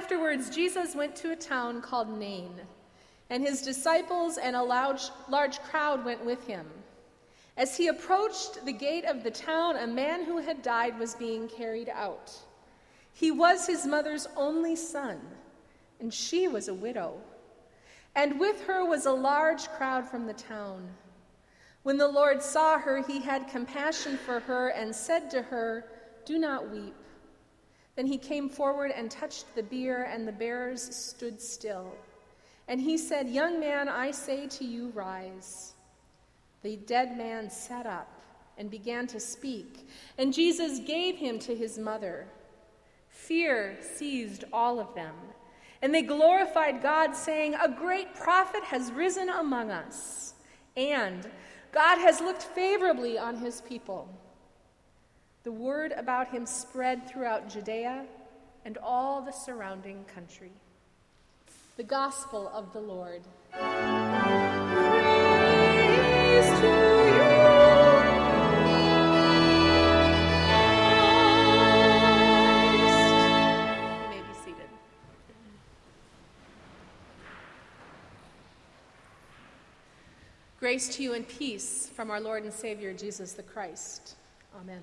afterwards, Jesus went to a town called Nain, and his disciples and a large crowd went with him. As he approached the gate of the town, a man who had died was being carried out. He was his mother's only son, and she was a widow. And with her was a large crowd from the town. When the Lord saw her, he had compassion for her and said to her, "Do not weep." Then he came forward and touched the bier, and the bearers stood still. And he said, "Young man, I say to you, rise." The dead man sat up and began to speak, and Jesus gave him to his mother. Fear seized all of them, and they glorified God, saying, "A great prophet has risen among us, and God has looked favorably on his people." The word about him spread throughout Judea and all the surrounding country. The Gospel of the Lord. Praise to you, Christ. You may be seated. Grace to you and peace from our Lord and Savior, Jesus the Christ. Amen.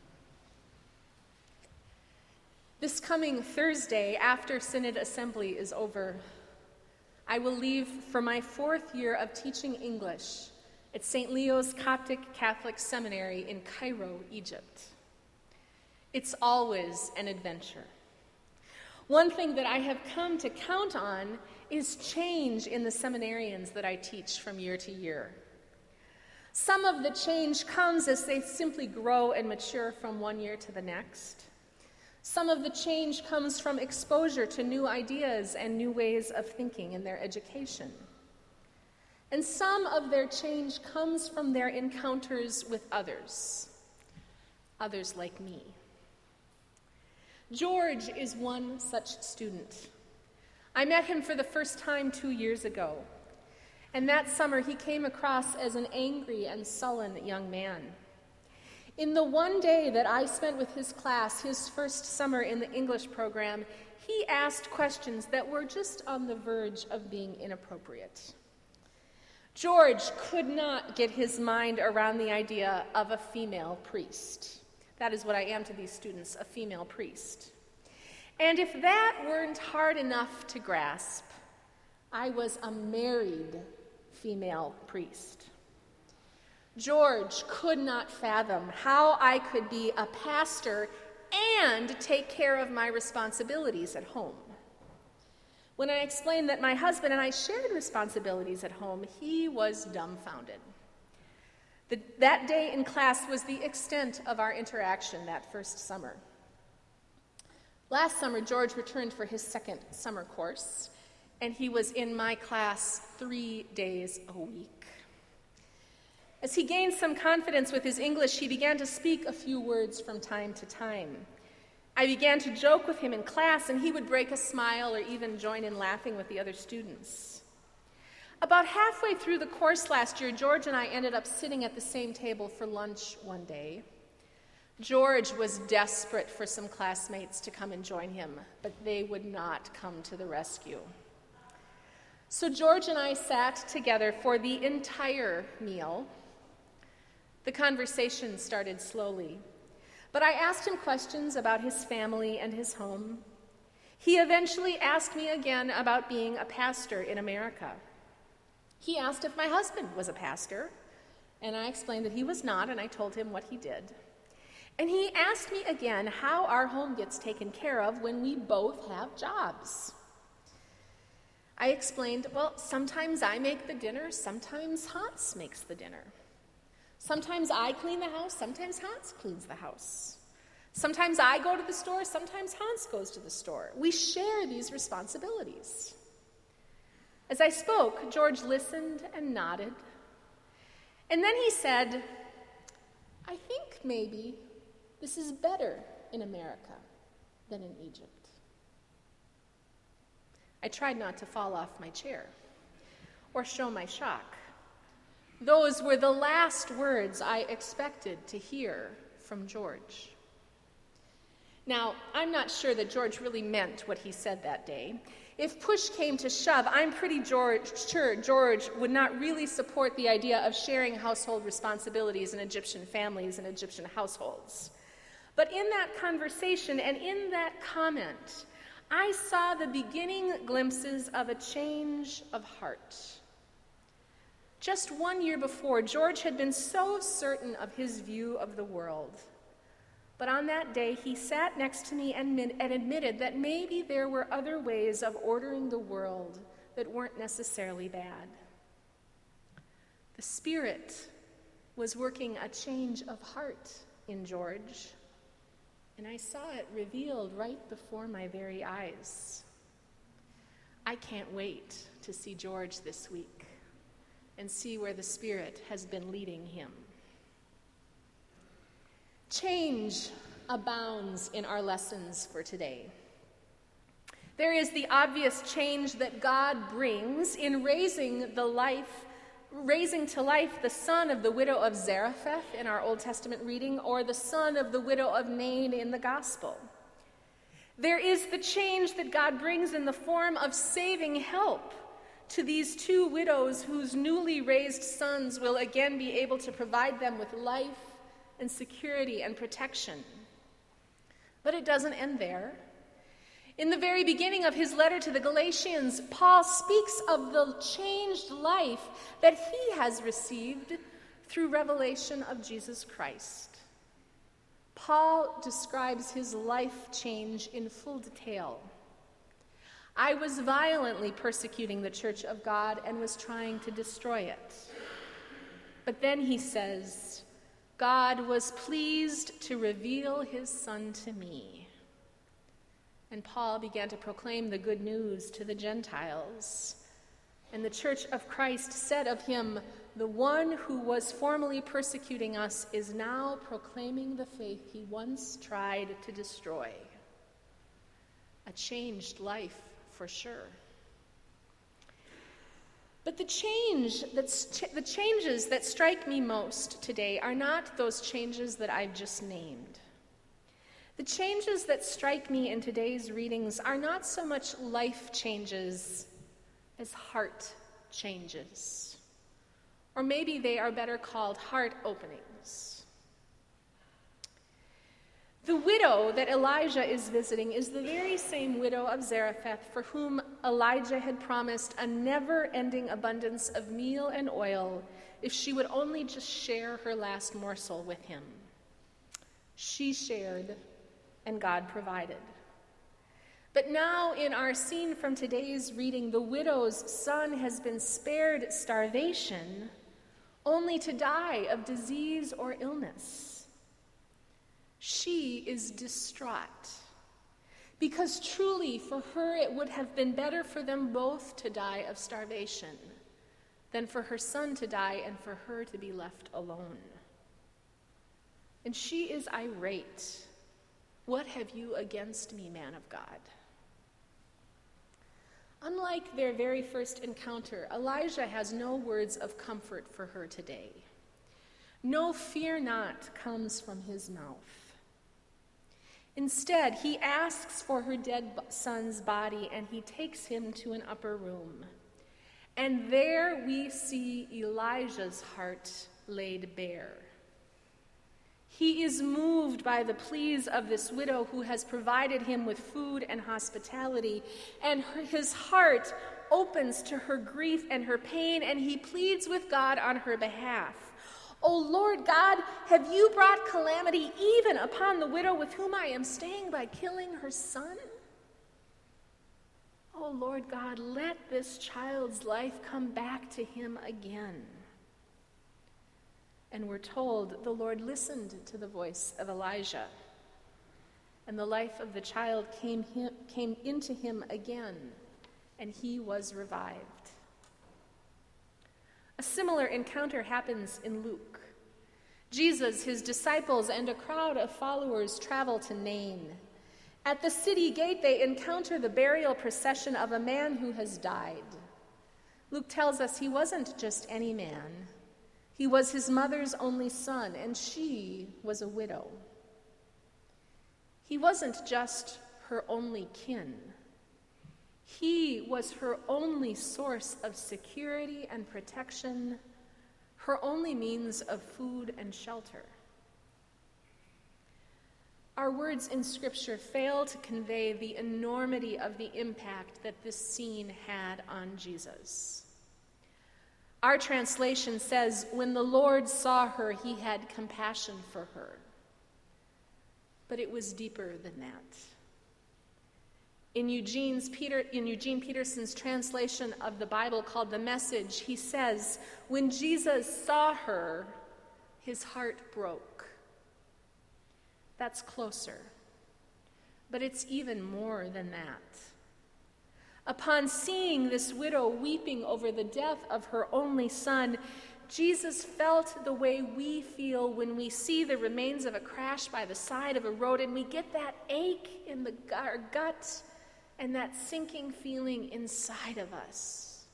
This coming Thursday, after Synod Assembly is over, I will leave for my 4th year of teaching English at St. Leo's Coptic Catholic Seminary in Cairo, Egypt. It's always an adventure. One thing that I have come to count on is change in the seminarians that I teach from year to year. Some of the change comes as they simply grow and mature from one year to the next. Some of the change comes from exposure to new ideas and new ways of thinking in their education. And some of their change comes from their encounters with others like me. George is one such student. I met him for the first time 2 years ago, and that summer he came across as an angry and sullen young man. In the one day that I spent with his class, his first summer in the English program, he asked questions that were just on the verge of being inappropriate. George could not get his mind around the idea of a female priest. That is what I am to these students, a female priest. And if that weren't hard enough to grasp, I was a married female priest. George could not fathom how I could be a pastor and take care of my responsibilities at home. When I explained that my husband and I shared responsibilities at home, he was dumbfounded. That day in class was the extent of our interaction that first summer. Last summer, George returned for his second summer course, and he was in my class 3 days a week. As he gained some confidence with his English, he began to speak a few words from time to time. I began to joke with him in class, and he would break a smile or even join in laughing with the other students. About halfway through the course last year, George and I ended up sitting at the same table for lunch one day. George was desperate for some classmates to come and join him, but they would not come to the rescue. So George and I sat together for the entire meal. The conversation started slowly, but I asked him questions about his family and his home. He eventually asked me again about being a pastor in America. He asked if my husband was a pastor, and I explained that he was not, and I told him what he did. And he asked me again how our home gets taken care of when we both have jobs. I explained, well, sometimes I make the dinner, sometimes Hans makes the dinner. Sometimes I clean the house, sometimes Hans cleans the house. Sometimes I go to the store, sometimes Hans goes to the store. We share these responsibilities. As I spoke, George listened and nodded. And then he said, "I think maybe this is better in America than in Egypt." I tried not to fall off my chair or show my shock. Those were the last words I expected to hear from George. Now, I'm not sure that George really meant what he said that day. If push came to shove, I'm pretty sure George would not really support the idea of sharing household responsibilities in Egyptian families and Egyptian households. But in that conversation and in that comment, I saw the beginning glimpses of a change of heart. Just 1 year before, George had been so certain of his view of the world. But on that day, he sat next to me and admitted that maybe there were other ways of ordering the world that weren't necessarily bad. The Spirit was working a change of heart in George, and I saw it revealed right before my very eyes. I can't wait to see George this week and see where the Spirit has been leading him. Change abounds in our lessons for today. There is the obvious change that God brings in raising to life the son of the widow of Zarephath in our Old Testament reading, or the son of the widow of Nain in the Gospel. There is the change that God brings in the form of saving help to these two widows whose newly raised sons will again be able to provide them with life and security and protection. But it doesn't end there. In the very beginning of his letter to the Galatians, Paul speaks of the changed life that he has received through revelation of Jesus Christ. Paul describes his life change in full detail. I was violently persecuting the church of God and was trying to destroy it. But then he says, God was pleased to reveal his Son to me. And Paul began to proclaim the good news to the Gentiles. And the church of Christ said of him, the one who was formerly persecuting us is now proclaiming the faith he once tried to destroy. A changed life for sure. But the changes that strike me most today are not those changes that I've just named. The changes that strike me in today's readings are not so much life changes as heart changes. Or maybe they are better called heart openings. The widow that Elijah is visiting is the very same widow of Zarephath for whom Elijah had promised a never-ending abundance of meal and oil if she would only just share her last morsel with him. She shared, and God provided. But now in our scene from today's reading, the widow's son has been spared starvation only to die of disease or illness. She is distraught because truly for her it would have been better for them both to die of starvation than for her son to die and for her to be left alone. And she is irate. What have you against me, man of God? Unlike their very first encounter, Elijah has no words of comfort for her today. No fear not comes from his mouth. Instead, he asks for her dead son's body and he takes him to an upper room. And there we see Elijah's heart laid bare. He is moved by the pleas of this widow who has provided him with food and hospitality, and his heart opens to her grief and her pain, and he pleads with God on her behalf. O Lord God, have you brought calamity even upon the widow with whom I am staying by killing her son? O Lord God, let this child's life come back to him again. And we're told the Lord listened to the voice of Elijah, and the life of the child came into him again, and he was revived. A similar encounter happens in Luke. Jesus, his disciples, and a crowd of followers travel to Nain. At the city gate, they encounter the burial procession of a man who has died. Luke tells us he wasn't just any man. He was his mother's only son, and she was a widow. He wasn't just her only kin. He was her only source of security and protection, her only means of food and shelter. Our words in Scripture fail to convey the enormity of the impact that this scene had on Jesus. Our translation says, "When the Lord saw her, he had compassion for her." But it was deeper than that. In Eugene Peterson's translation of the Bible called The Message, he says, "When Jesus saw her, his heart broke." That's closer. But it's even more than that. Upon seeing this widow weeping over the death of her only son, Jesus felt the way we feel when we see the remains of a crash by the side of a road and we get that ache in our gut and that sinking feeling inside of us.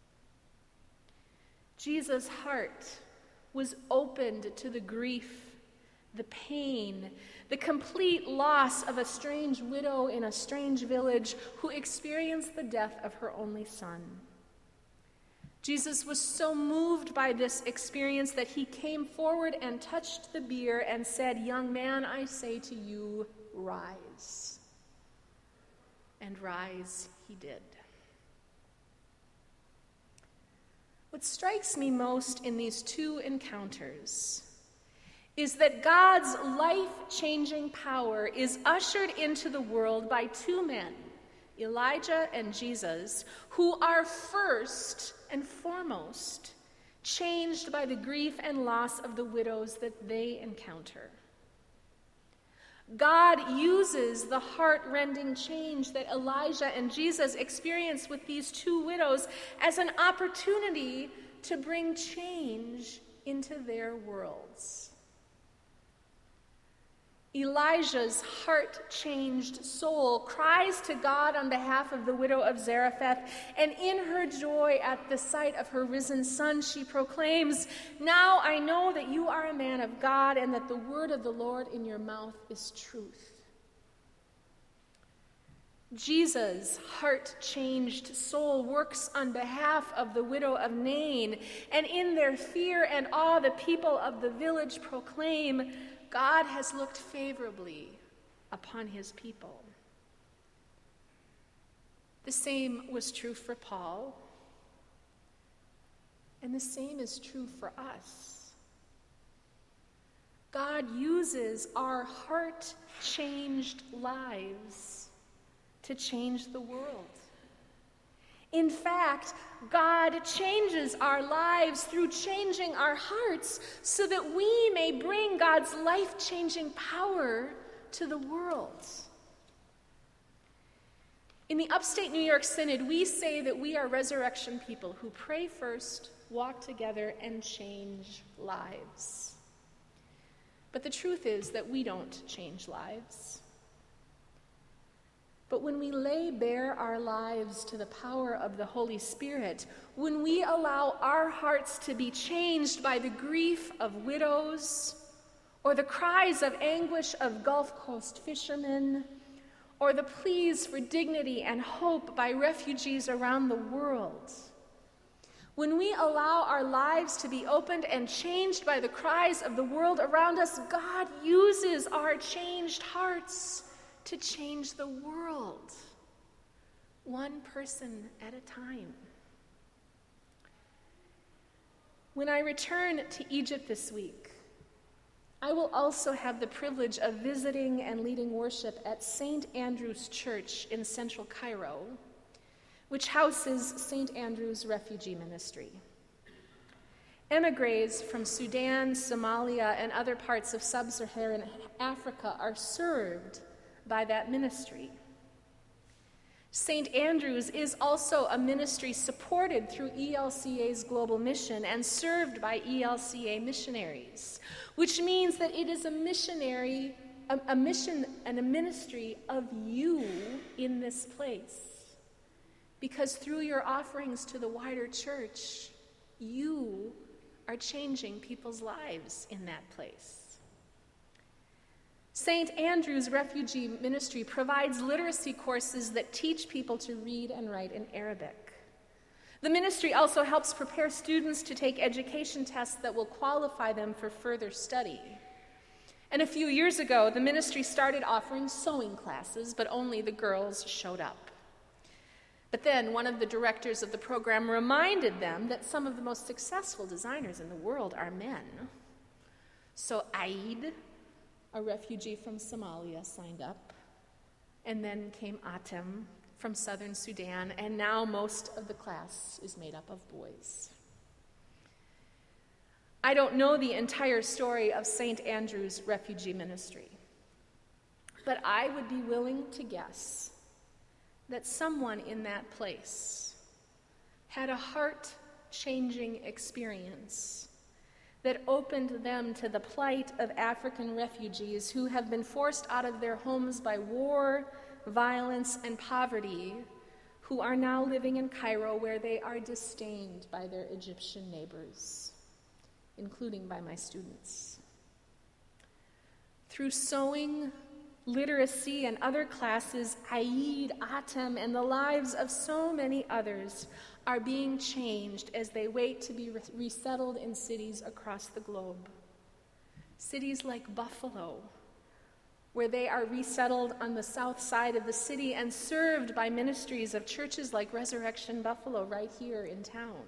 Jesus' heart was opened to the grief, the pain, the complete loss of a strange widow in a strange village who experienced the death of her only son. Jesus was so moved by this experience that he came forward and touched the bier and said, "Young man, I say to you, rise." And rise he did. What strikes me most in these two encounters is that God's life-changing power is ushered into the world by two men, Elijah and Jesus, who are first and foremost changed by the grief and loss of the widows that they encounter. God uses the heart-rending change that Elijah and Jesus experienced with these two widows as an opportunity to bring change into their worlds. Elijah's heart-changed soul cries to God on behalf of the widow of Zarephath, and in her joy at the sight of her risen son, she proclaims, "Now I know that you are a man of God and that the word of the Lord in your mouth is truth." Jesus' heart-changed soul works on behalf of the widow of Nain, and in their fear and awe, the people of the village proclaim, "God has looked favorably upon his people." The same was true for Paul, and the same is true for us. God uses our heart-changed lives to change the world. In fact, God changes our lives through changing our hearts so that we may bring God's life-changing power to the world. In the Upstate New York Synod, we say that we are resurrection people who pray first, walk together, and change lives. But the truth is that we don't change lives. But when we lay bare our lives to the power of the Holy Spirit, when we allow our hearts to be changed by the grief of widows, or the cries of anguish of Gulf Coast fishermen, or the pleas for dignity and hope by refugees around the world, when we allow our lives to be opened and changed by the cries of the world around us, God uses our changed hearts to change the world, one person at a time. When I return to Egypt this week, I will also have the privilege of visiting and leading worship at St. Andrew's Church in central Cairo, which houses St. Andrew's Refugee Ministry. Emigres from Sudan, Somalia, and other parts of sub-Saharan Africa are served by that ministry. St. Andrew's is also a ministry supported through ELCA's global mission and served by ELCA missionaries, which means that it is a mission and a ministry of you in this place. Because through your offerings to the wider church, you are changing people's lives in that place. St. Andrew's Refugee Ministry provides literacy courses that teach people to read and write in Arabic. The ministry also helps prepare students to take education tests that will qualify them for further study. And a few years ago, the ministry started offering sewing classes, but only the girls showed up. But then one of the directors of the program reminded them that some of the most successful designers in the world are men. So Aid, a refugee from Somalia, signed up. And then came Atem from southern Sudan, and now most of the class is made up of boys. I don't know the entire story of St. Andrew's Refugee Ministry, but I would be willing to guess that someone in that place had a heart-changing experience that opened them to the plight of African refugees who have been forced out of their homes by war, violence, and poverty, who are now living in Cairo, where they are disdained by their Egyptian neighbors, including by my students. Through sewing, literacy, and other classes, Aid, Atem, and the lives of so many others are being changed as they wait to be resettled in cities across the globe. Cities like Buffalo, where they are resettled on the south side of the city and served by ministries of churches like Resurrection Buffalo right here in town.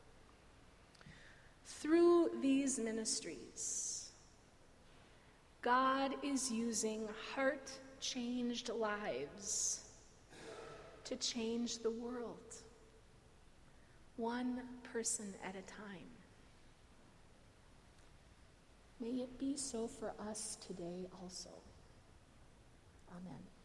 Through these ministries, God is using heart-changed lives to change the world, one person at a time. May it be so for us today also. Amen.